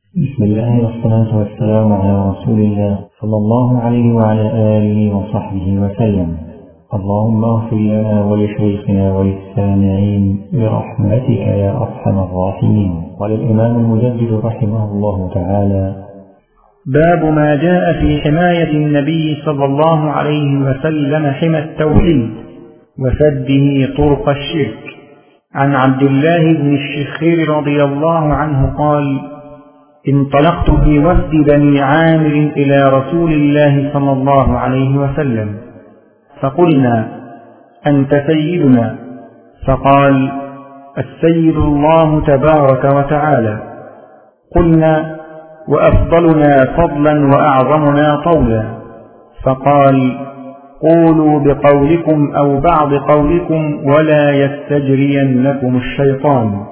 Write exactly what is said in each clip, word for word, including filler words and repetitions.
بسم الله والصلاة والسلام على رسول الله صلى الله عليه وعلى آله وصحبه وسلم. اللهم اغفر لنا ولشيخنا وللسامعين برحمتك يا أرحم الراحمين. قال الإمام المجدد رحمه الله تعالى: باب ما جاء في حماية النبي صلى الله عليه وسلم حمى التوحيد وسده طرق الشرك. عن عبد الله بن الشخير رضي الله عنه قال: انطلقت في وفد بني عامر إلى رسول الله صلى الله عليه وسلم فقلنا: أنت سيدنا؟ فقال: السيد الله تبارك وتعالى. قلنا: وأفضلنا فضلا وأعظمنا طولا؟ فقال: قولوا بقولكم أو بعض قولكم ولا يستجرينكم الشيطان.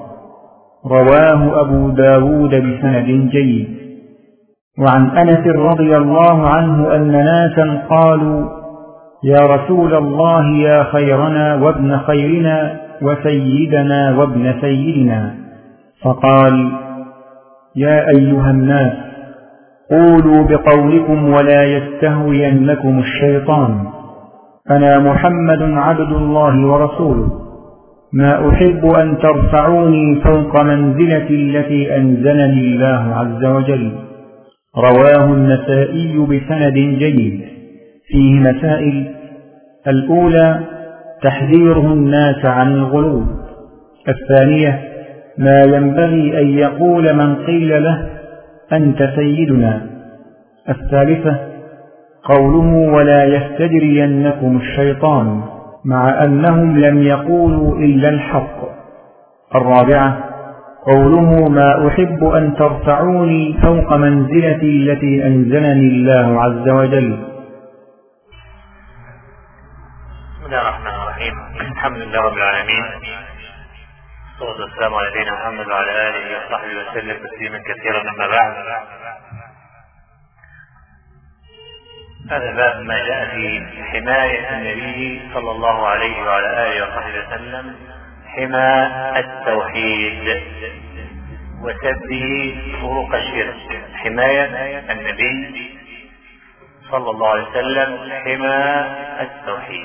رواه أبو داود بسند جيد. وعن أنس رضي الله عنه أن ناسا قالوا: يا رسول الله، يا خيرنا وابن خيرنا وسيدنا وابن سيدنا. فقال: يا أيها الناس، قولوا بقولكم ولا يستهوينكم الشيطان. أنا محمد عبد الله ورسوله، ما أحب أن ترفعوني فوق منزلتي التي أنزلني الله عز وجل. رواه النسائي بسند جيد. فيه مسائل: الأولى تحذيره الناس عن الغلو. الثانية ما ينبغي أن يقول من قيل له أنت سيدنا. الثالثة قوله ولا يستجرينكم الشيطان، مع أنهم لم يقولوا إلا الحق. الرابعة قوله ما أحب أن ترفعوني فوق منزلتي التي أنزلني الله عز وجل. بسم الله الرحمن الرحيم. الحمد لله رب العالمين، والصلاة والسلام على نبينا محمد وعلى آله وصحبه وسلم تسليما كثيرا. أما بعد، هذا باب ما جاء في حماية النبي صلى الله عليه وعلى آله وصحبه وسلم حمى التوحيد وسده طرق الشرك. حماية النبي صلى الله عليه وسلم حمى التوحيد.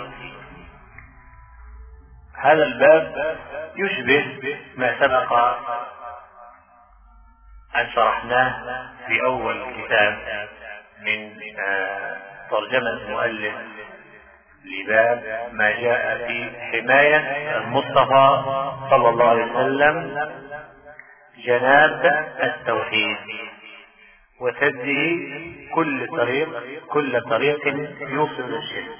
هذا الباب يشبه ما سبق أن شرحناه في أول كتاب من ترجمة المؤلف لباب ما جاء في حماية المصطفى صلى الله عليه وسلم جناب التوحيد وسده كل طريق كل طريق يوصل للشرك.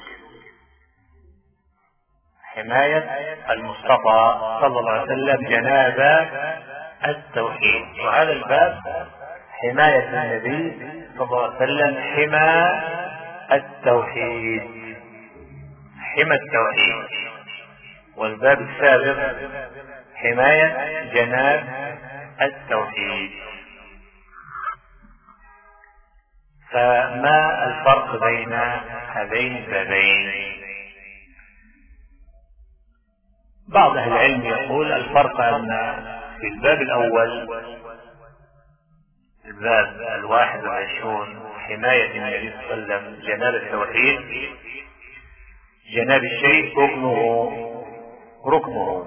حماية المصطفى صلى الله عليه وسلم جناب التوحيد. وهذا الباب حماية النبي صلى الله عليه وسلم حمى التوحيد حمى التوحيد. والباب السابق حماية جناب التوحيد. فما الفرق بين هذين البابين؟ بعض أهل العلم يقول الفرق أن في الباب الأول الباب الواحد والعشرون حماية النبي صلى الله عليه وسلم جناب التوحيد، جناب الشيء ركنه ركنه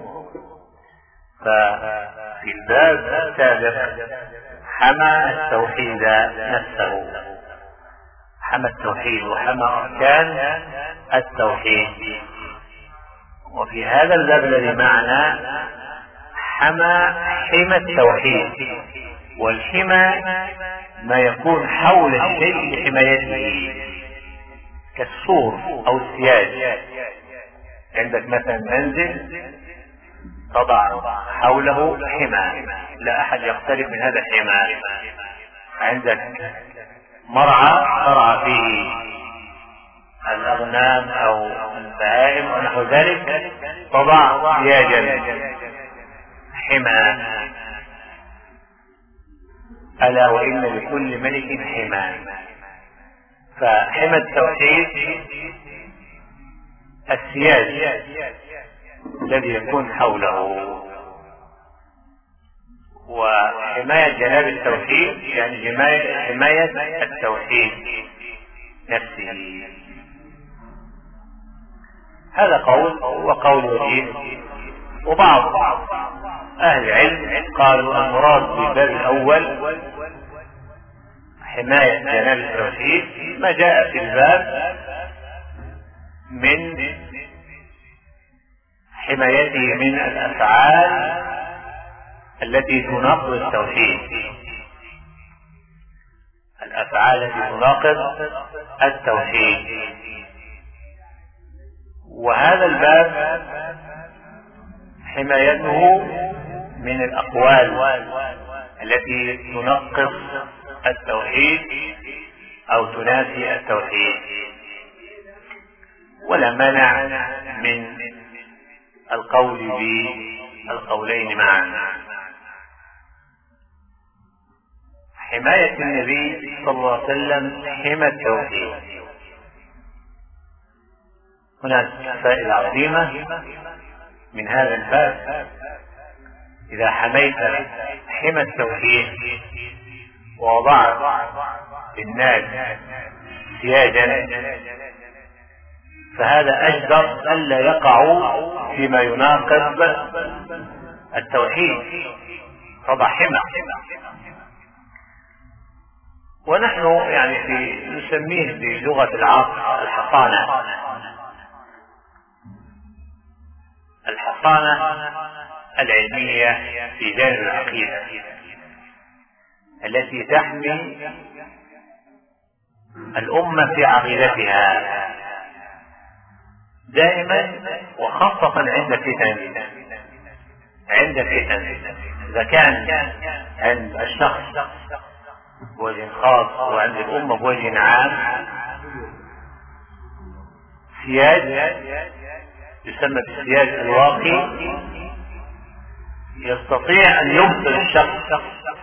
ففي الباب السابق حمى التوحيد نفسه، حمى التوحيد وحمى أركان التوحيد. وفي هذا الباب الذي معنا حمى حمى التوحيد. والحمى ما يكون حول الشيء لحمايته كالسور أو السياج. عندك مثلا منزل تضع حوله حمى لا أحد يقترب من هذا الحمى. عندك مرعى ترعى فيه الأغنام أو البهائم ونحو ذلك، تضع سياجا حمى. ألا وإن لكل ملك حمى. فحمى التوحيد السياج الذي يكون حوله. وحماية جناب التوحيد يعني حماية التوحيد نفسه. هذا قول وقول وجيه. وبعض أهل العلم قالوا المراد بالباب الأول حماية جناب التوحيد ما جاء في الباب من حمايته من الأفعال التي تناقض التوحيد، الأفعال التي تناقض التوحيد. وهذا الباب حمايته من الأقوال التي تنقص التوحيد أو تنافي التوحيد، ولا مانع من القول بالقولين معا. حماية النبي صلى الله عليه وسلم حمى التوحيد. هناك فائدة عظيمة من هذا الباب. إذا حميت حمى التوحيد ووضعت للناس سياجا فهذا أجدر ألا يقعوا فيما يناقض التوحيد، فضع حمى. ونحن يعني في نسميه بلغة العصر الحصانة. الحصانة العلمية في جانب العقيدة التي تحمي الأمة في عقيدتها دائما، وخاصة عند فتن. عند فتن إذا كان عند الشخص بوجه خاص وعند الأمة بوجه عام سياج يسمى بالسياج الواقي، يستطيع أن يبطل الشخص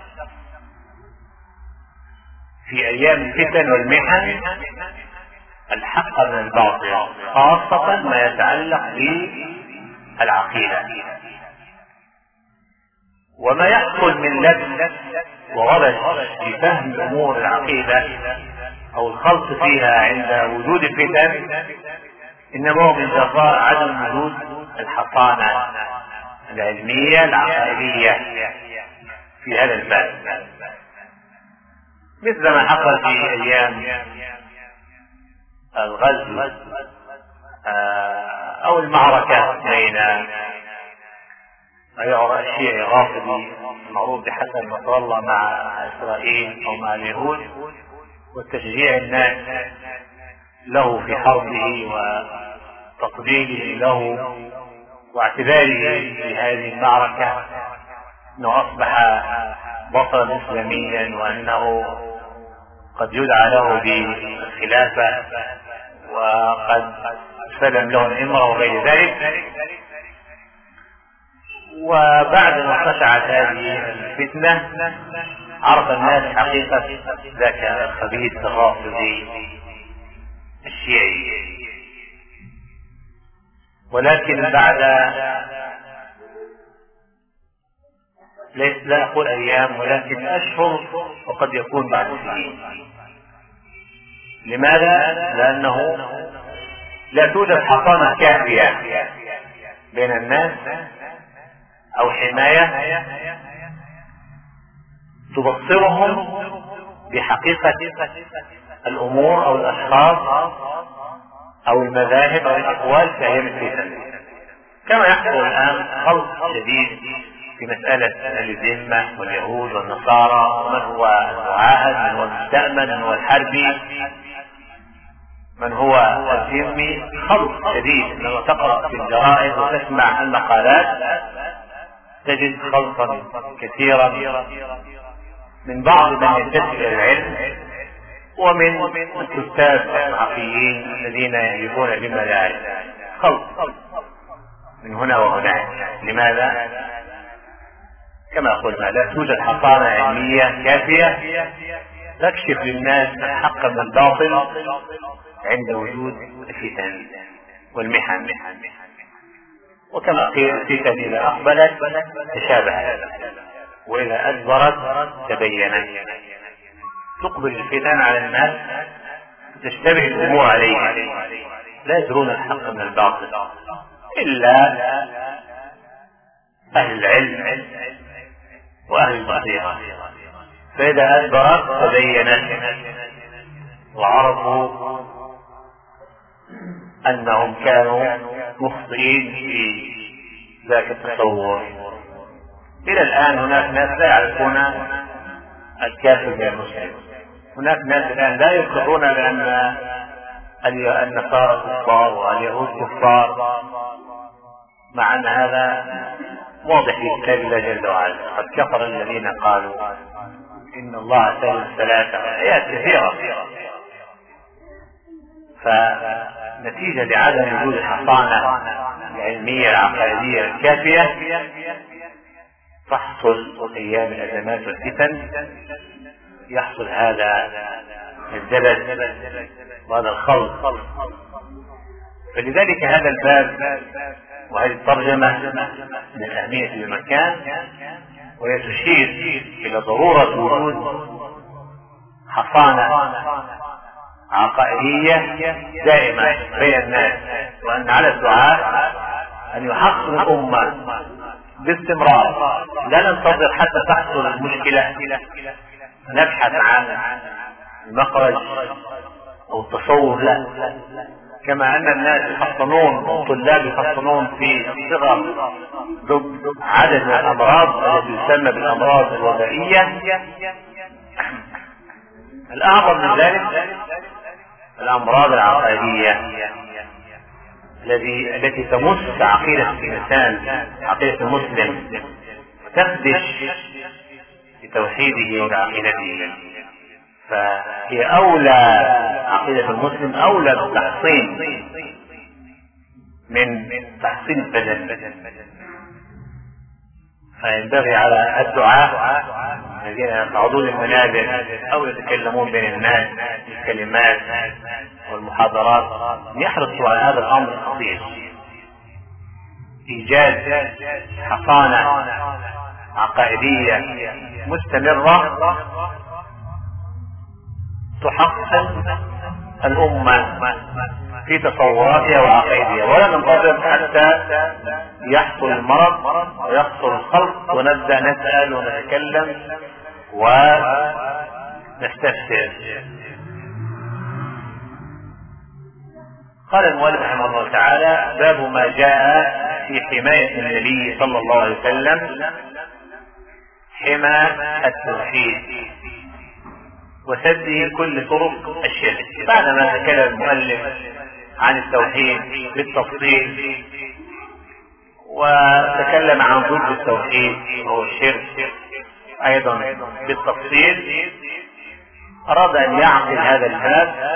في أيام الفتن والمحن الحق من الباطل، خاصة ما يتعلق بالعقيدة. وما يحصل من لبس وغلط في فهم أمور العقيدة أو الخلط فيها عند وجود الفتن إنما هو من جراء عدم وجود الحصانة العلمية العقائدية في هذا الباب، مثل ما حصل في أيام الغزو أو المعركة بين الشيعي الرافضي المعروف بحسن نصر الله مع إسرائيل أو مع اليهود، وتشجيع الناس له في حربه وتقديره له واعتباره في هذه المعركة أنه أصبح بطلا إسلاميا وأنه قد يدعى له بالخلافة وقد سلم له الإمرة وغير ذلك. وبعد ما اتسعت هذه الفتنة عرف الناس حقيقة ذاك الخبيث الرافضي الشيعي. ولكن بعد لا أقول أيام ولكن أشهر وقد يكون بعد سنين. لماذا؟ لأنه لا توجد حصانة كافية بين الناس أو حماية تبصرهم بحقيقة الأمور أو الأشخاص أو المذاهب أو الأقوال في أيام الفتن، كما يحصل الآن خلط شديد في مسألة الذمة واليهود والنصارى، من هو المعاهد، من هو المستأمن، من هو الحربي، من هو الذمي. خلط شديد. لما تقرأ في الجرائد وتسمع المقالات تجد خلطا كثيرا من بعض من ينتسب إلى العلم ومن الكتاب الصحفيين الذين يهيبون بالمدارس. خلط من هنا وهناك. لماذا؟ كما قلنا لا توجد حصانة علمية كافية تكشف للناس الحق من الباطل عند وجود الفتن والمحن. وكما قيل الفتن إذا أقبلت تشابهت. وإذا أدبرت تبينت. تقبل الفتن على الناس تشتبه الأمور عليهم، لا يدرون الحق من الباطل إلا أهل العلم وأهل البصيرة. فإذا أدبرت تبينت وعرفوا أنهم كانوا مخطئين في ذاك التصور. إلى الآن هناك ناس لا يعرفون الكافر من المسلم. هناك ناس الآن لا يقرون بأن النصارى كفار واليهود كفار، مع أن هذا واضح في كتاب الله جل وعلا. قد كفر الذين قالوا إن الله ثالث ثلاثة، آيات كثيرة. فنتيجة لعدم وجود الحصانة العلمية العقائدية الكافية تحصل أيام الأزمات والفتن، يحصل هذا الزبد وهذا الخلط. فلذلك هذا الباب وهذه الترجمة من أهمية المكان، وهي تشير إلى ضرورة وجود حصانة عقائدية دائمة بين الناس، وأن على الدعاء أن يحصن الأمة باستمرار، لا ننتظر حتى تحصل المشكلة نبحث عن المخرج أو التصور، لا. كما أن الناس يحصنون والطلاب يحصنون في صغر عدد من الأمراض التي تسمى بالأمراض الوبائية، الأعظم من ذلك الأمراض العقائدية التي التي تمس عقيدة الإنسان، عقيدة المسلم، تخدش بتوحيده وعقيدته. فهي أولى، عقيدة المسلم أولى بالتحصين من تحصين البدن. فينبغي على الدعاة الذين يصعدون المنابر أو يتكلمون بين الناس بالكلمات والمحاضرات أن يحرصوا على هذا الأمر الخطير، إيجاد حصانة عقائدية مستمرة تحصن الأمة في تصوراتها وعقائدها، ولا ننتظر حتى يحصل المرض ويحصل الخلط ونبدأ نسأل ونتكلم ونستفسر. قال المؤلف رحمه الله تعالى: باب ما جاء في حماية النبي صلى الله عليه وسلم، حمى التوحيد وسده كل طرق الشرك. بعدما تكلم المؤلف عن التوحيد بالتفصيل وتكلم عن ضد التوحيد وهو الشرك ايضا بالتفصيل، اراد ان يعقد هذا الباب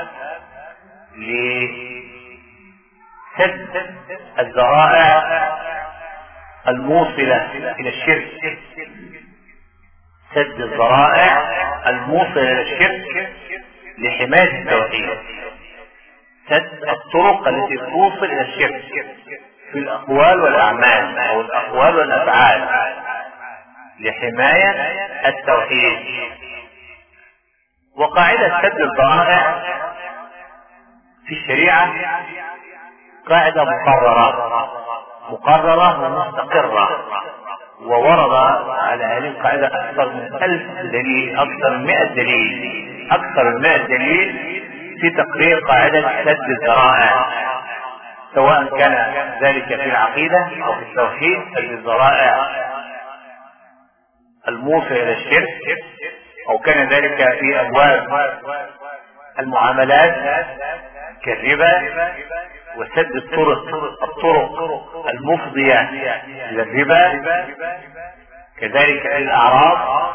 لسد الذرائع الموصلة الى الشرك، سد الذرائع الموصلة الى الشرك لحماية التوحيد، سد الطرق التي توصل الى الشرك في الاقوال والاعمال او الاقوال والافعال لحماية التوحيد. وقاعدة سد الذرائع في الشريعة قاعدة مقررة مقررة ومستقرة، وورد على هذه القاعدة أكثر من ألف دليل، أكثر من مئة دليل، أكثر من مئة دليل في تقرير قاعدة سد الذرائع، سواء كان ذلك في العقيدة أو في التوحيد. سد الذرائع الموصل إلى الشرك، أو كان ذلك في أبواب المعاملات كالربا، وسد الطرق الطرق المفضية إلى الربا، كذلك الأعراض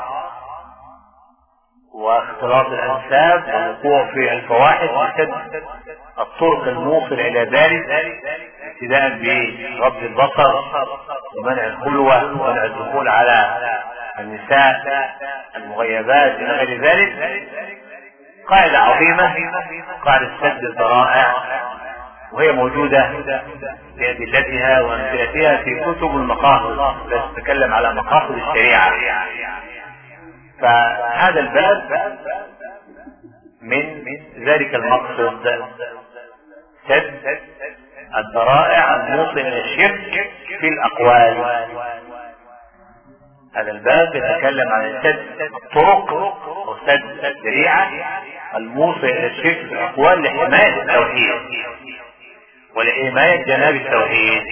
واختلاط الأنساب والوقوع في الفواحش، وسد الطرق الموصل إلى ذلك ابتداء بغض البصر ومنع الخلوة ومنع الدخول على النساء المغيبات إلى غير ذلك. قاعدة عظيمة، قاعدة سد الذرائع، وهي موجودة بأدلتها وأمثلتها في كتب المقاصد، بس تتكلم على مقاصد الشريعة فهذا الباب من ذلك المقصد سد الذرائع الموصل الى الشرك في الاقوال. هذا الباب يتكلم عن سد الطرق وسد الذريعة الموصل الى الشرك في الاقوال لحماية التوحيد ولحماية جناب التوحيد.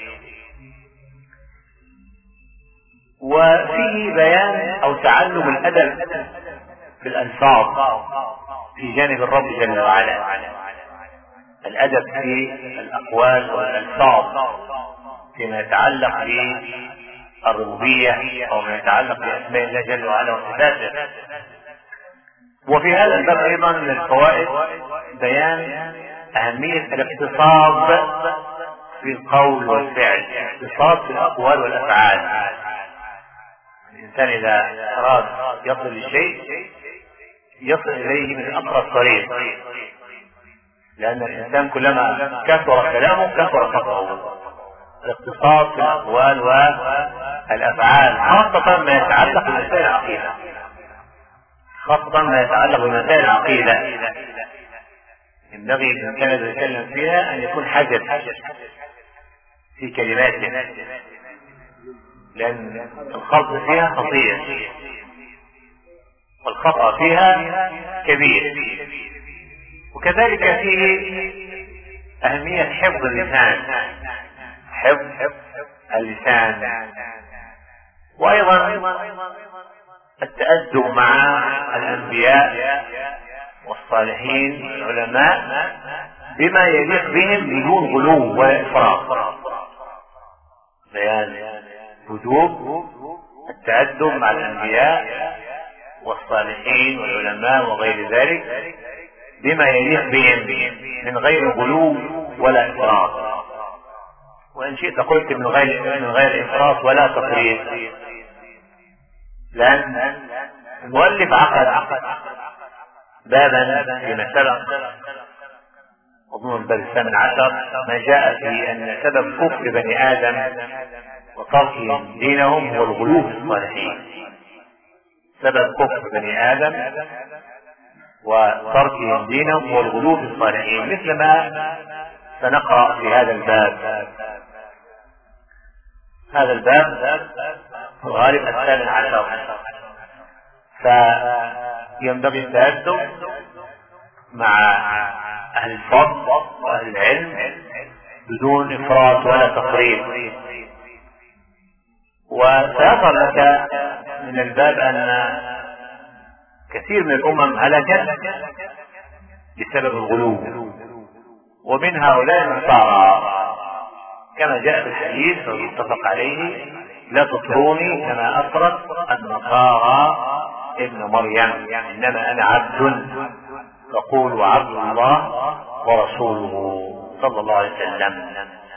وفيه بيان او تعلم الادب بالالفاظ في جانب الرب جل وعلا، الادب في الاقوال والالفاظ فيما يتعلق بالربوبية او ما يتعلق باسماء الله جل وعلا وصفاته. وفي هذا الباب ايضا من الفوائد بيان اهمية الاقتصاد في القول والفعل، الاقتصاد في الاقوال والافعال. الانسان اذا اراد يصل لشيء يصل اليه من اقرب طريق، لان الانسان كلما كثر كلامه كثر خطأه. الاقتصاد في الاقوال والافعال خاصة ما يتعلق بمسائل العقيدة، خاصة ما يتعلق بمسائل العقيدة ينبغي الانسان الذي يتكلم فيها ان يكون حذر في كلماته، لان الخلط فيها خطير والخطأ فيها كبير. وكذلك فيه أهمية حفظ اللسان، حفظ اللسان، وأيضا التأدب مع الأنبياء والصالحين والعلماء بما يليق بهم بدون غلو ولا إفراط. بيان وجوب التأدب مع الأنبياء والصالحين والعلماء وغير ذلك بما يليق بهم من غير غلو ولا إفراط، وإن شئت قلت من غير من غير إفراط ولا تفريط، لأن المؤلف عقد بابا فيما سبق أظن الباب الثامن عشر ما جاء في أن سبب كفر بني آدم وتركهم دينهم هو الغلو في الصالحين. سبب كفر بني آدم وتركهم دينهم هو الغلو في الصالحين، مثل ما سنقرأ في هذا الباب. هذا الباب غالب الثامن عشر، فينبغي التأدب مع أهل الفضل وأهل العلم بدون إفراط ولا تفريط. وسيظهر لك من الباب أن كثير من الأمم هلكت بسبب الغلو، ومن هؤلاء النصارى كما جاء في الحديث المتفق عليه: لا تطروني كما أطرت النصارى ابن مريم، إنما أنا عبد فقولوا عبد الله ورسوله صلى الله عليه وسلم،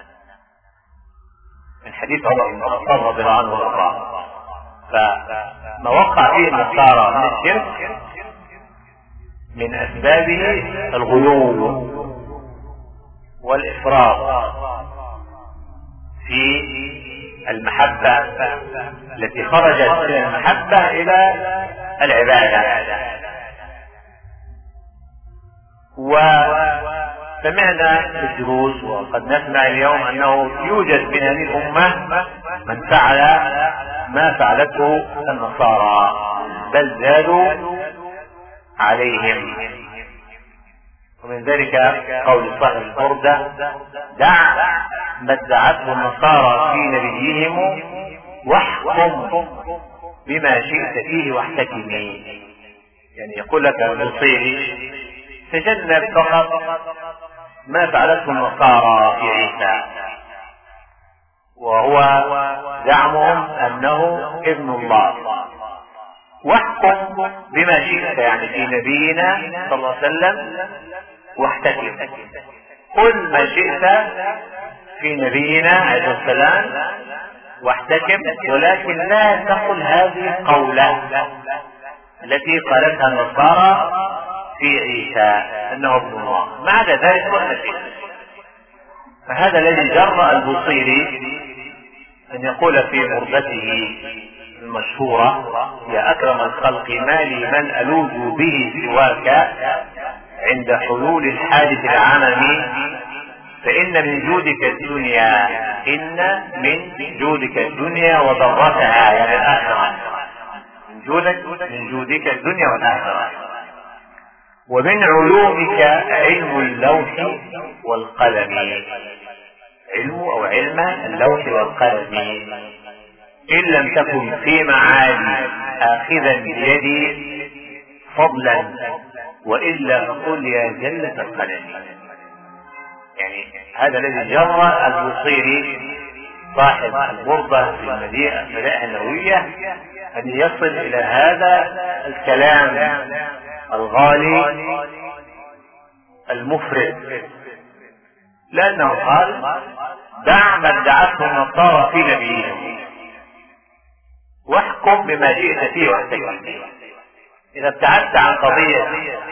من حديث عمر بن الخطاب رضي الله عنه وارضاه. فما وقع فيه النصارى من الشرك من أسبابه الغلو والإفراط في المحبة التي خرجت من المحبة إلى العبادة. وسمعنا في الدروس وقد نسمع اليوم أنه يوجد من هذه الأمة من فعل ما فعلته النصارى، بل زادوا عليهم. ومن ذلك قول صاحب البردة: دع ما ادعته النصارى في نبيهم واحكم بما شئت فيه واحتكمي. يعني يقول لك البوصيري: تجنب فقط ما فعلته النصارى في عيسى، وهو زعمهم أنه ابن الله، واحكم بما شئت يعني في نبينا صلى الله عليه وسلم واحتكم. قل ما شئت في نبينا عليه السلام واحتكم، ولكن لا تقل هذه القولة التي قالتها النصارى في عيسى انه ابن الله، ما عدا ذلك ولا شيء. فهذا الذي جرأ البوصيري ان يقول في غربته المشهورة: يا أكرم الخلق ما لي من ألوذ به سواك عند حلول الحادث العمم، فإن من جودك الدنيا إن من جودك الدنيا وضرتها، يعني الآخرة. من جودك من جودك الدنيا والآخرة. ومن علومك علم اللوح والقلم، علم أو علم اللوح والقلم، إن لم تكن في معالي آخذا بيدي فضلا وإلا فقل يا زلة القلم. يعني هذا الذي جرى البوصيري صاحب البردة في المدائح النووية أن يصل إلى هذا الكلام الغالي المفرد، لأنه قال: دع ما ادعته النصارى في نبيهم واحكم بما جئت فيه واحتكم فيه. إذا ابتعدت عن قضية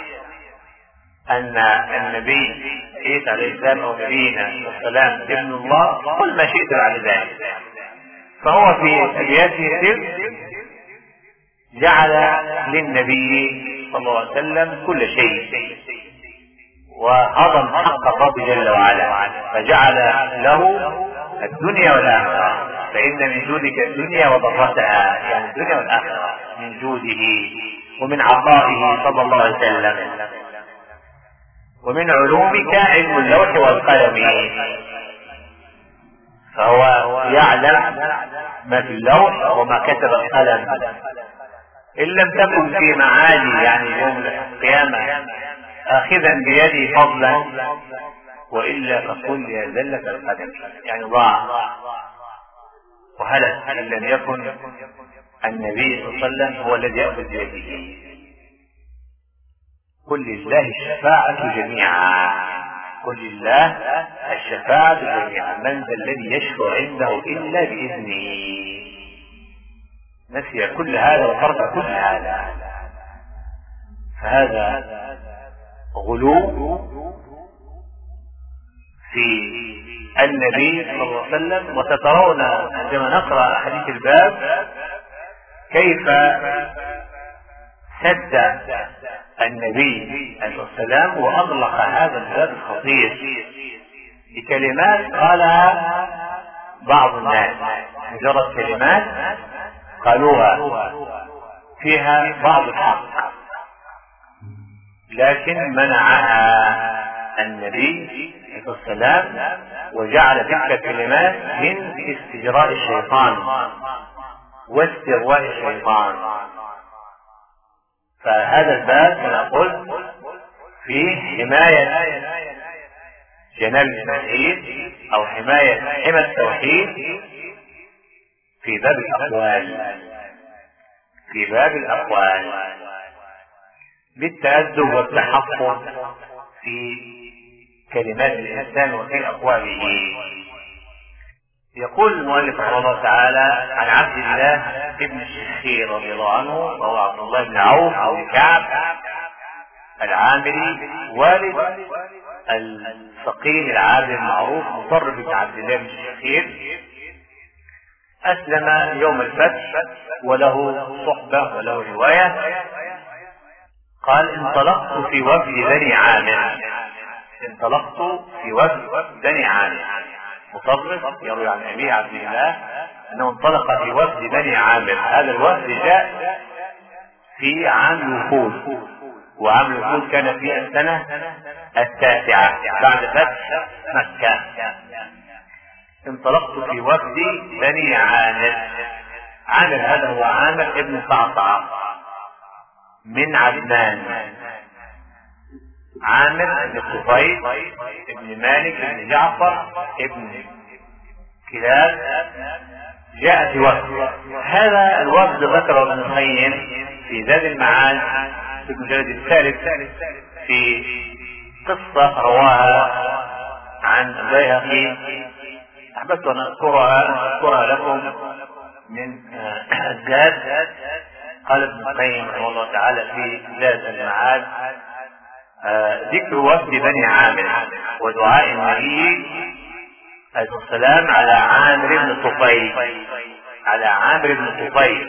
أن النبي عيسى عليه السلام أو نبينا والسلام ابن الله، قل ما شئت بعد ذلك. فهو في أبياته جعل للنبي صلى الله عليه وسلم كل شيء، وهضم حق الرب جل وعلا، فجعل له الدنيا والآخرة. فإن من جودك الدنيا وضرتها، يعني الدنيا والآخرة من جوده ومن عطائه صلى الله عليه وسلم. ومن علومك علم اللوح والقلم، فهو يعلم ما في اللوح وما كتب القلم. إن لم تكن في معالي، يعني يوم القيامة، آخذا بيدي فضلا وإلا فقل يا زلة القدم، يعني ضاع وهلك إن لم يكن النبي صلى الله عليه وسلم هو الذي يأخذ بيده. قل لله الشفاعة جميعا، قل لله الشفاعة جميعا، من ذا الذي يشفع عنده إلا بإذنه. نسي كل هذا وترك كل هذا، فهذا غلو في النبي صلى الله عليه وسلم. وسترون عندما نقرأ حديث الباب كيف سد النبي عليه السلام وأغلق هذا الباب الخطير بكلمات قالها بعض الناس، مجرد كلمات قالوها فيها بعض الحق، لكن منعها النبي عليه السلام وجعل تلك الكلمات من استجراء الشيطان واستغواء الشيطان. فهذا الباب نقول فيه حماية جناب التوحيد أو حماية حمى التوحيد في باب الأقوال، في باب الأقوال بالتأدب والتحفظ في كلمات الإنسان وفي أقواله. يقول المؤلف رحمه الله تعالى: عن عبد الله ابن الشخير رضي الله عنه، وهو عبد الله بن عوف بن كعب العامري، والد الفقيه العابد المعروف مطرف بن عبد الله بن الشخير، أسلم يوم الفتح وله صحبة وله رواية. قال: انطلقت في وفد بني عامر، انطلقت في وفد بني عامر. مطرف يروي عن أبي عبد الله أنه انطلق في وفد بني عامر. هذا الوفد جاء في عام الوفود، وعام الوفود كان في السنة التاسعة بعد فتح مكة. انطلقت في وفد بني عامر. عامر هذا هو عامر ابن صعصع من عدنان. عامر بن طفيل ابن مالك ابن جعفر ابن كلاب جاء في وفد. هذا الوفد ذكر ابن القيم في زاد المعاد في المجلد الثالث في قصة رواها عن البيهقي. أحببت أن أذكرها أذكرها لكم من الزاد. قال ابن القيم رحمه الله تعالى في زاد المعاد: ذكر وفد بني عامر ودعاء النبي عليه السلام على عامر بن طفيل. على عامر بن طفيل،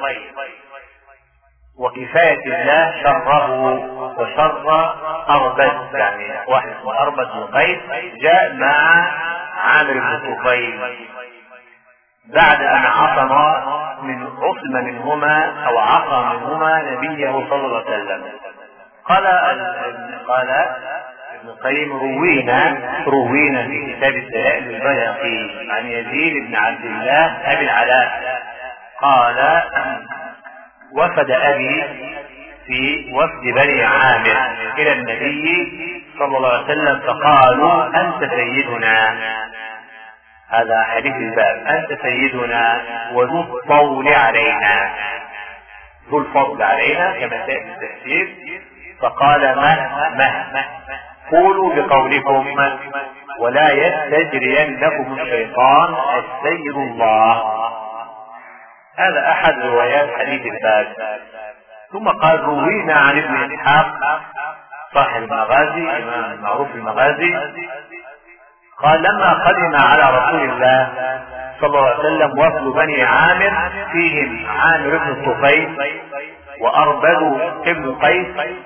وكفاية الله شره وشر أربد، يعني واحد اسمه أربد بن قيس جاء مع عامر بن طفيل بعد أن عصم من عصم منهما أو عصم منهما نبيه صلى الله عليه وسلم. قال قال ابن القيم روينا روينا في كتاب الدلائل البيهقي عن يزيد بن عبد الله أبي العلاء قال وفد أبي في وفد بني عامر إلى النبي صلى الله عليه وسلم فقالوا أنت سيدنا، هذا حديث الباب، أنت سيدنا وذو الطول علينا، ذو الفضل علينا كما سيأتي التفسير. فقال مه مه قولوا بقولكم ولا يستجرينكم الشيطان السيد الله. هذا أحد روايات حديث الباب. ثم قال روينا عن ابن إسحاق صاحب المغازي إمام معروف المغازي قال لما قدم على رسول الله صلى الله عليه وسلم وفد بني عامر فيهم عامر بن الطفيل وأربد ابن قيس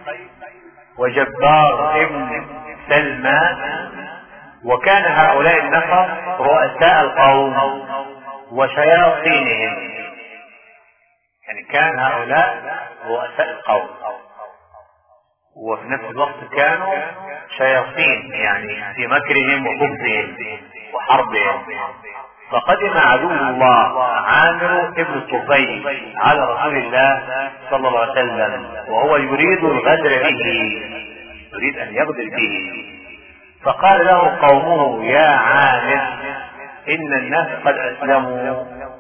وجبار ابن سلمى، وكان هؤلاء النفر رؤساء القوم وشياطينهم، يعني كان هؤلاء رؤساء القوم وفي نفس الوقت كانوا شياطين، يعني في مكرهم وخبثهم وحربهم. فقدم عدو الله عامر ابن الطفيل على رسول الله صلى الله عليه وسلم وهو يريد الغدر به، يريد ان يغدر به. فقال له قومه يا عامر ان الناس قد اسلموا.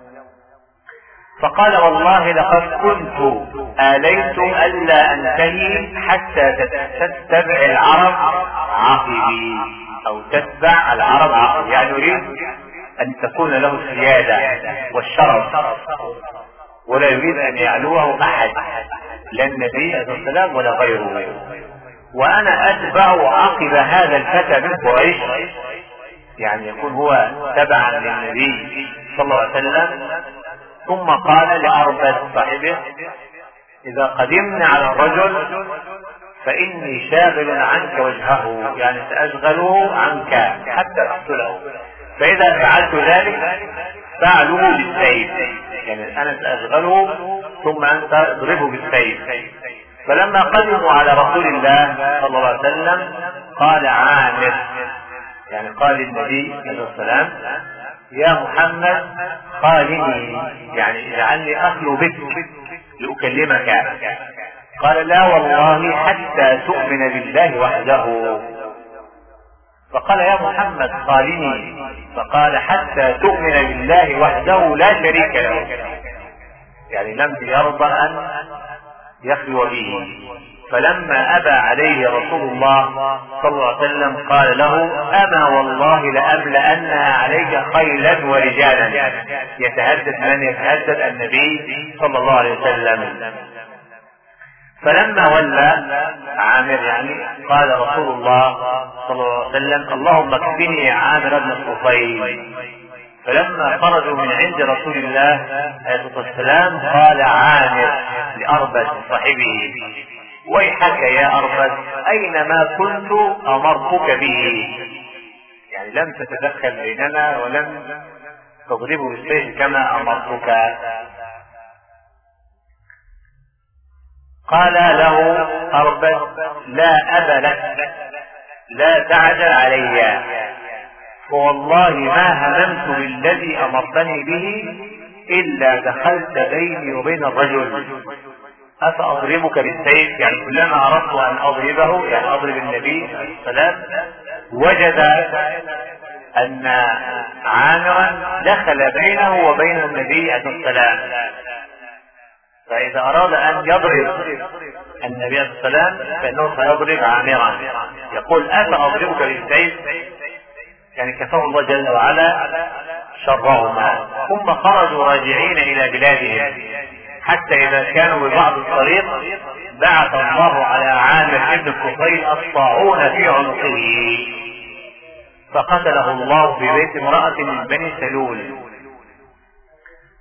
فقال والله لقد كنت آليت ألا أنتهي حتى تتبع العرب عقبي، أو تتبع العرب عقبي، يعني يريد أن تكون له السيادة والشرف ولا يريد أن يعلوه أحد، لا النبي عليه الصلاة والسلام ولا غيره، وأنا أتبع عقب هذا الفتى من قريش، يعني يكون هو تبعا للنبي صلى الله عليه وسلم. ثم قال لأربد صاحبه إذا قدمنا على الرجل فإني شاغل عنك وجهه، يعني سأشغله عنك حتى أقتله، فإذا فعلت ذلك فاعلوه بالسيف، يعني أنا سأشغله ثم أنت اضربه بالسيف. فلما قدموا على رسول الله صلى الله عليه وسلم قال عامر، يعني قال النبي عليه السلام يا محمد خالني، يعني اجعلني أخلو بك لأكلمك. قال لا والله حتى تؤمن بالله وحده. فقال يا محمد خالني، فقال حتى تؤمن بالله وحده لا شريك له، يعني لم يرضى أن يخلو به. فلما أبى عليه رسول الله صلى الله عليه وسلم قال له أما والله لأملأنها عليك خيلا ورجالا، يتهدد من يتهدد النبي صلى الله عليه وسلم. فلما ولى عامر يعني قال رسول الله صلى الله عليه وسلم اللهم اكفني عامر بن الطفيل. فلما خرجوا من عند رسول الله عليه الصلاة والسلام قال عامر لأربد صاحبه ويحك يا أربد أينما كنت أمرتك به، يعني لم تتدخل بيننا ولم تضربه بالسيف كما أمرتك. قال له أربد لا أب لك، لا تعجل علي، فوالله ما هممت بالذي أمرتني به إلا دخلت بيني وبين الرجل، أفأضربك بالسيف، يعني كلما أردت أن أضربه يعني أضرب النبي عليه السلام وجد أن عامرا دخل بينه وبين النبي عليه السلام، فإذا أراد أن يضرب النبي عليه السلام فإنه سيضرب عامرا، يقول أفأضربك بالسيف، يعني كفاه الله جل وعلا شرهما. ثم خرجوا راجعين إلى بلادهم حتى إذا كانوا ببعض الطريق بعث الله على عامر بن الطفيل الطاعون في عنقه فقتله الله في بيت امرأة من بني سلول.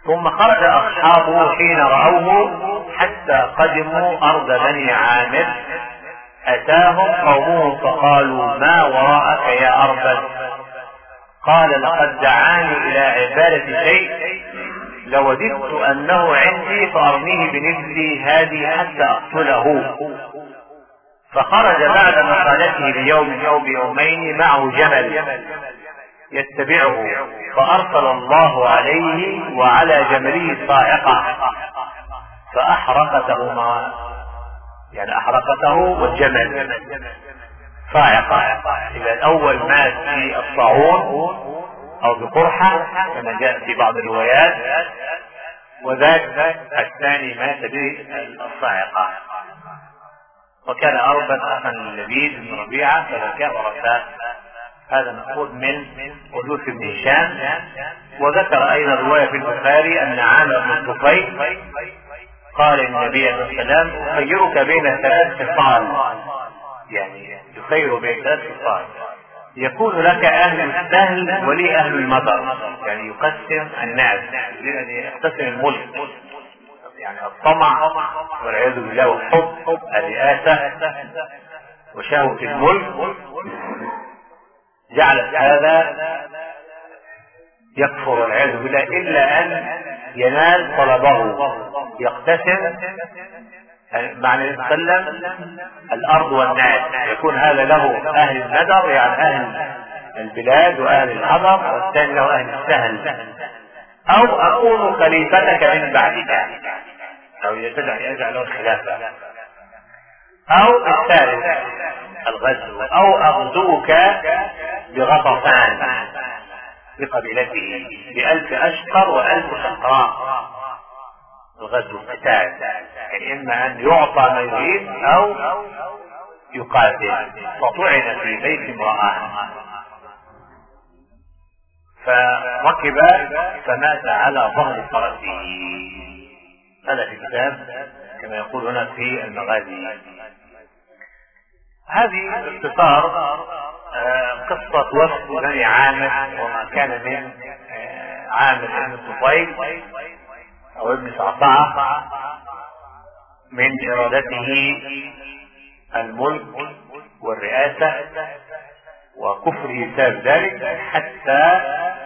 ثم خرج أصحابه حين رأوه حتى قدموا أرض بني عامر، أتاهم قومهم فقالوا ما وراءك يا أربد؟ قال لقد دعاني إلى عبادة شيء لوددت أنه عندي فأرميه بنجلي هذه حتى أقتله. فخرج بعد مقالته بيوم أو بيومين معه جمل يتبعه، فأرسل الله عليه وعلى جمله صاعقة فأحرقتهما، يعني أحرقته والجمل صاعقة. إذا الأول مات في الطاعون أو بقرحة كما جاء في بعض الروايات، وذاك الثاني مات بالصاعقة. وكان أربد أخا للبيد بن ربيعة فبكى ورثاه. هذا مأخوذ من حدوث بن هشام. وذكر أيضا رواية في البخاري أن عامر بن الطفيل قال للنبي عليه السلام أخيرك بين ثلاث خصال، يعني يخير بين ثلاث خصال، يكون لك أهل السهل ولي أهل المطر، يعني يقسم الناس، يقسم الملك، يعني الطمع والعياذ بالله والحب الرئاسة وشهوة الملك جعلت هذا يكفر والعياذ بالله إلا أن ينال طلبه، يقتسم معنى يتسلم الأرض والناس، يكون هذا له أهل الندر يعني أهل البلاد وأهل الحضر، والثاني له أهل السهل. أو أكون خليفتك من بعدك، أو يجعل له الخلافة. أو الثالث الغزو، أو أغزوك بغطفان بقبيلته بألف أشقر وألف شقراء. الغزو القتال، يعني إما أن يعطى ما يريد أو يقاتل. فطعن في بيت امرأة فركب فمات على ظهر فرسه. هذا في كتاب كما يقول هنا في المغازي. هذه باختصار قصة وفد بني عامر وما كان من عامر بن الطفيل أو ابن صعصعة من إرادته الملك والرئاسة وكفره بسبب ذلك، حتى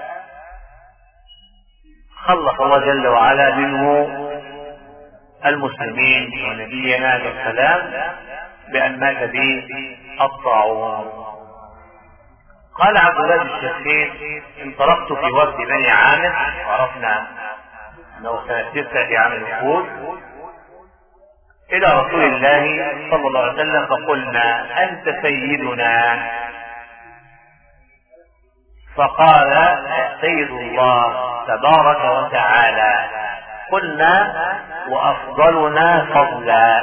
خلص الله جل وعلا منه المسلمين ونبينا عليه السلام بأن مات به الطاعون. قال عبد الله بن الشخير انطلقت في وفد بني عامر، وعرفنا انه سنة تسعة في عام الوفود، الى رسول الله صلى الله عليه وسلم فقلنا انت سيدنا؟ فقال سيد الله تبارك وتعالى. قلنا وافضلنا فضلا،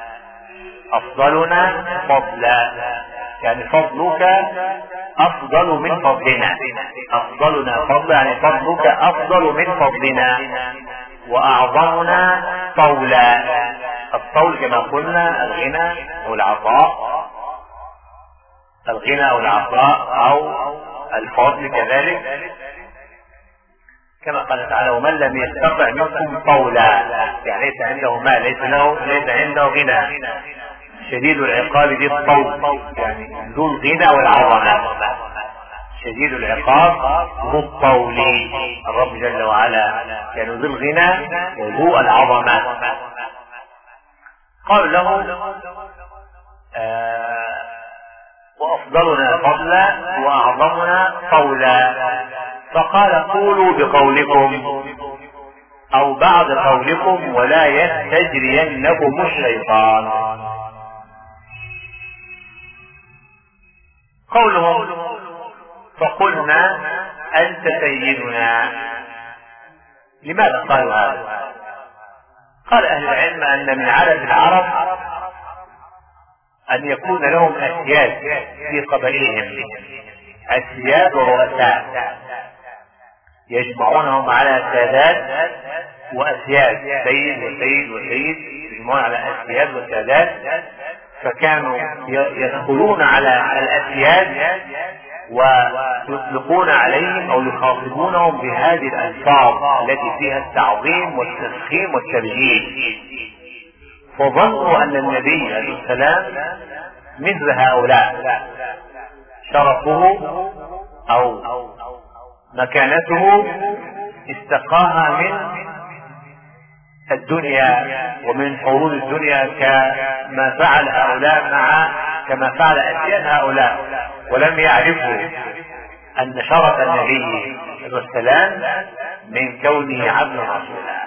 افضلنا فضلا يعني فضلك افضل من فضلنا، افضلنا فضلا يعني فضلك افضل من فضلنا، واعظمنا طولا. الطول كما قلنا الغنى او العطاء، الغنى او العطاء او الفضل كذلك، كما قال تعالى ومن لم يستطع منكم طولا، يعني ليس عنده مال، ليس له ليس عنده غنى. شديد العقاب ذي الطول، يعني ذو الغنى والعظمة. شديد العقاب ذو الطول، الرب جل وعلا يعني ذو الغنى وذو العظمة. قال له آه وأفضلنا فضلا وأعظمنا طولا. فقال قولوا بقولكم أو بعض قولكم ولا يستجرينكم الشيطان. قولهم فقلنا أنت سيدنا. لماذا قالوا هذا؟ قال أهل العلم أن من عادة العرب أن يكون لهم أسياد في قبائلهم، أسياد ورؤساء يجمعونهم على سادات وأسياد، سيد وسيد وسيد يجمعون على أسياد وسادات. فكانوا يدخلون على الأسياد ويطلقون عليهم أو يخاطبونهم بهذه الألفاظ التي فيها التعظيم والتفخيم والتبجيل، فظنوا أن النبي عليه السلام مثل هؤلاء، شرفه أو مكانته استقاها من الدنيا ومن حروب الدنيا كما فعل هؤلاء مع كما فعل أسياد هؤلاء، ولم يعرفوا أن شرف النبي عليه السلام من كونه عبد رسولا،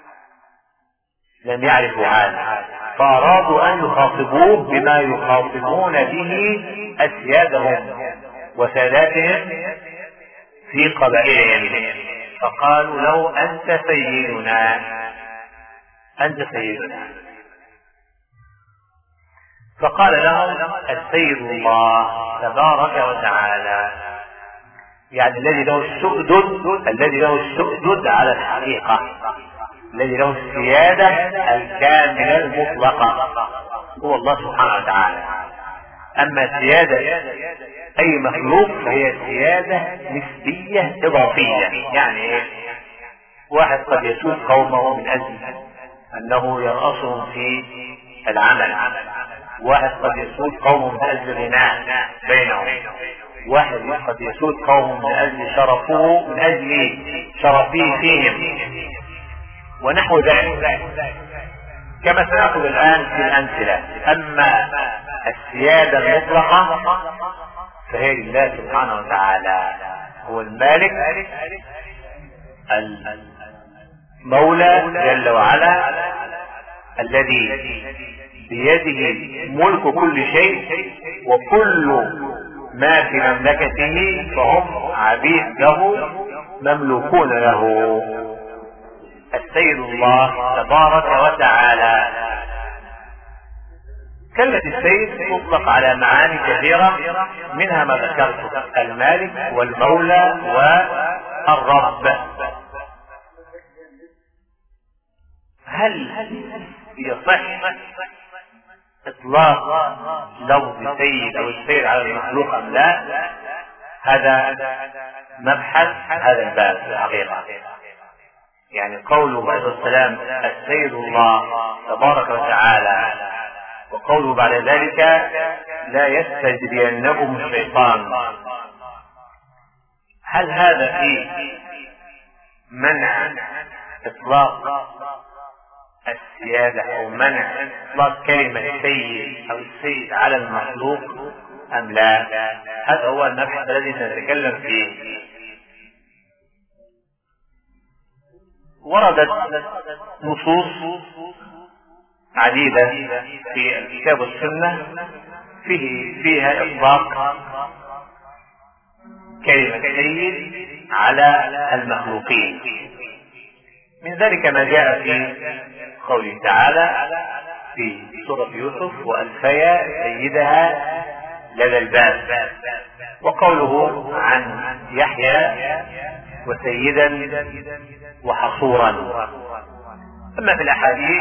لم يعرفوا هذا، فأرادوا أن يخاطبوه بما يخاطبون به أسيادهم وساداتهم في قبائلهم، فقالوا له أنت سيدنا أنت سيدنا. فقال لهم السيد الله تبارك وتعالى، يعني الذي له السؤدد الذي له السؤدد على الحقيقة، الذي له السيادة الكاملة المطلقة هو الله سبحانه وتعالى. أما سيادة أي مخلوق فهي سيادة نسبية إضافية، يعني واحد قد يسود قومه من أجل أنه يرأسهم في العمل، واحد قد يسود قومه من أجل غناء بينهم، واحد قد يسود قومه من أجل شرفه من أجل شرفه فيهم ونحو ذلك، كما سنأخذ الآن في الأمثلة. أما السيادة المطلقة فهي لله سبحانه وتعالى، هو المالك المولى جل وعلا الذي بيده ملك كل شيء، وكل ما في مملكته فهم عبيد له مملوكون له. السيد الله تبارك وتعالى. كلمة السيد تطلق على معاني كثيرة، منها ما ذكرته: المالك والمولى والرب. هل يصح اطلاق لفظ سيد او السيد على المخلوق ام لا؟ هذا مبحث هذا الباب في الحقيقة. يعني قوله عليه السلام السيد الله تبارك وتعالى، وقوله بعد ذلك لا يستجرينكم الشيطان، هل هذا فيه منع اطلاق السيادة او منع اطلاق كلمة سيد او السيد على المخلوق ام لا؟ هذا هو المبحث الذي سنتكلم فيه. وردت نصوص عديدة في الكتاب والسنة فيه فيها إطلاق كلمة سيد على المخلوقين. من ذلك ما جاء في قوله تعالى في سورة يوسف: وألفيا سيدها لدى الباب، وقوله عن يحيى: وسيدا وحصورا. أما في الأحاديث: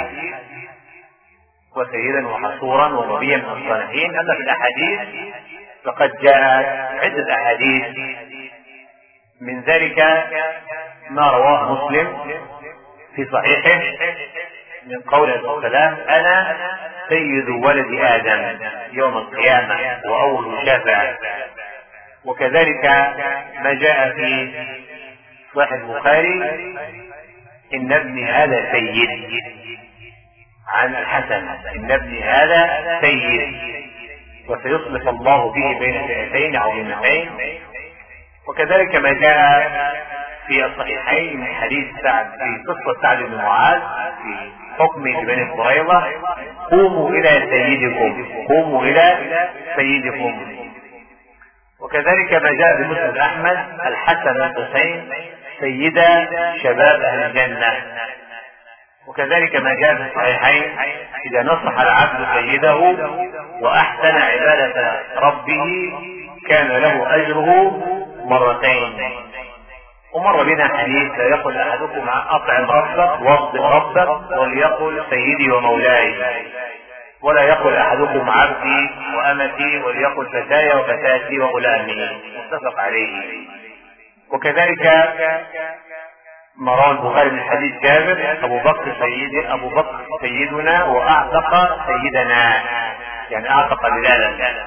وسيدا وحصورا ونبيا من الصالحين. أما في الأحاديث فقد جاء عدة أحاديث، من ذلك ما رواه مسلم في صحيحه من قول السلام: أنا سيد ولد آدم يوم القيامة وأول شافع. وكذلك ما جاء في صحيح البخاري: إن ابني هذا سيد، عن الحسن: إن ابني هذا سيد وسيصلح الله به بين فئتين عظيمتين. وكذلك ما جاء في الصحيحين من حديث سعد في قصة سعد بن معاذ في حكم بني قريظة: قوموا إلى سيدكم، قوموا إلى سيدكم. وكذلك ما جاء بمسند أحمد: الحسن والحسين سيدا شباب أهل الجنة. وكذلك ما جاء في الصحيحين: إذا نصح العبد سيده وأحسن عبادة ربه كان له أجره مرتين. ومر بنا حديث: لا يقل أحدكم أطعم ربك واصدق ربك وليقل سيدي ومولاي. ولا يقل احدكم عبدي وامتي، وليقل فتاي وفتاتي وغلامي، متفق عليه. وكذلك ما روى البخاري من حديث جابر: ابو بكر سيدي ابو بكر سيدنا واعتق سيدنا، يعني اعتق بلالا.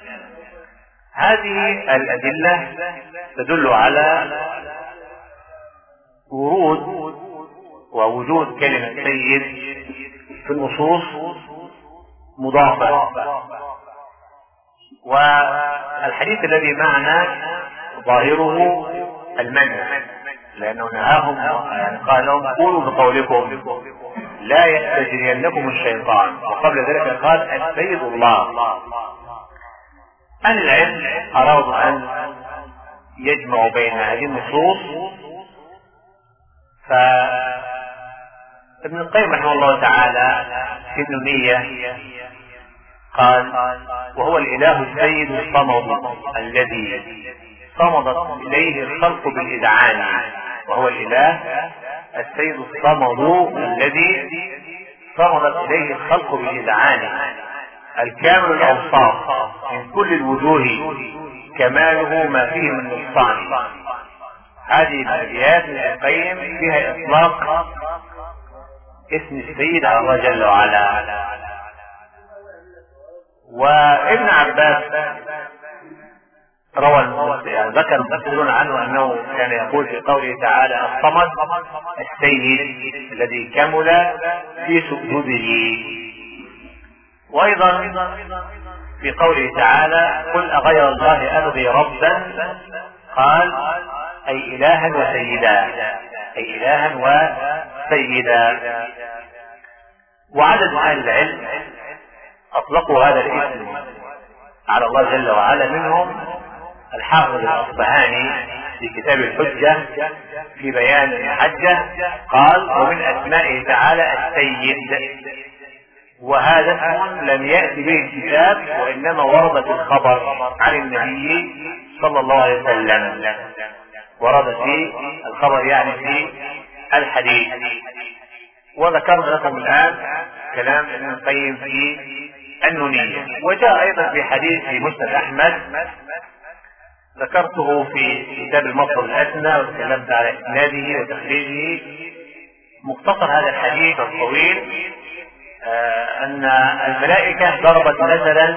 هذه الادله تدل على ورود ووجود كلمه سيد في النصوص مضافه. والحديث الذي معنا ظاهره المنع، لأنه نهاهم يعني قال لهم: قولوا بقولكم لا يستجرينكم الشيطان. وقبل ذلك قال: السيد الله. أهل العلم أرادوا أن يجمعوا بين هذه النصوص، فابن القيم رحمه الله تعالى في النونية قال: وهو الإله السيد الصمد الذي صمدت إليه الخلق بالإذعان. وهو الإله السيد الصمد الذي صمدت إليه الخلق بالإذعان، الكامل الأوصاف من كل الوجوه، كماله ما فيه من نقصان. هذه الأبيات من القيم فيها إطلاق اسم السيد على الله جل وعلا. وابن عباس روى يعني ذكر المفسرون عنه انه كان يقول في قوله تعالى: الصمد السيد الذي كمل في سجوده. وايضا في قوله تعالى: قل اغير الله ابغي ربا، قال: اي الها وسيدا، اي الها وسيدا. وعدد اهل العلم اطلقوا هذا الاسم على الله جل وعلا، منهم الحافظ الأصبهاني في كتاب الحجة في بيان المحجة قال: ومن أسمائه تعالى السيد، وهذا اسم لم يأتي به الكتاب، وإنما ورد في الخبر عن النبي صلى الله عليه وسلم، ورد في الخبر يعني في الحديث. وذكرنا لكم الآن كلام ابن القيم في النونية. وجاء أيضا في حديث في مسند أحمد ذكرته في كتاب المصدر الأدنى، وتكلمت على إسناده وتخريجه. مختصر هذا الحديث الطويل آه أن الملائكة ضربت مثلا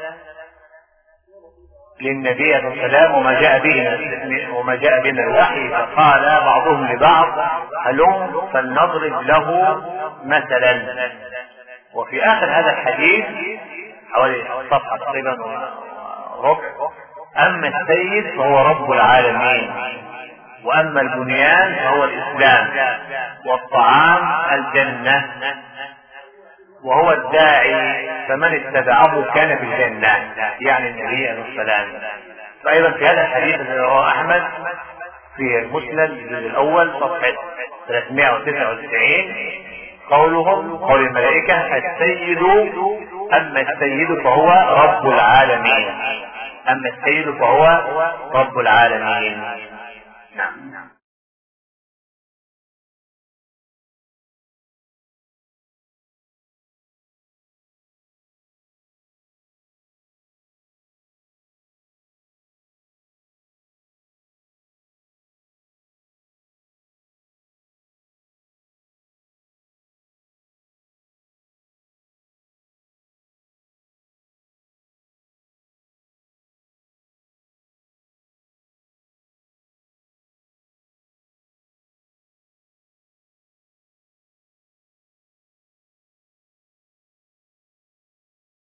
للنبي عليه السلام وما جاء به وما جاء به الوحي، فقال بعضهم لبعض: هلم فلنضرب له مثلا. وفي آخر هذا الحديث حوالي صفحة تقريبا ربع: أما السيد فهو رب العالمين، وأما البنيان فهو الإسلام، والطعام الجنة، وهو الداعي فمن اتبعه كان في الجنة، يعني النبي عليه السلام. فأيضا في هذا الحديث الذي رواه أحمد في المسند الجزء الأول صفحة ثلاثمائة وتسعة وتسعين قولهم قول الملائكة: السيد أما السيد فهو رب العالمين، أما السيد فهو رب العالمين. نعم.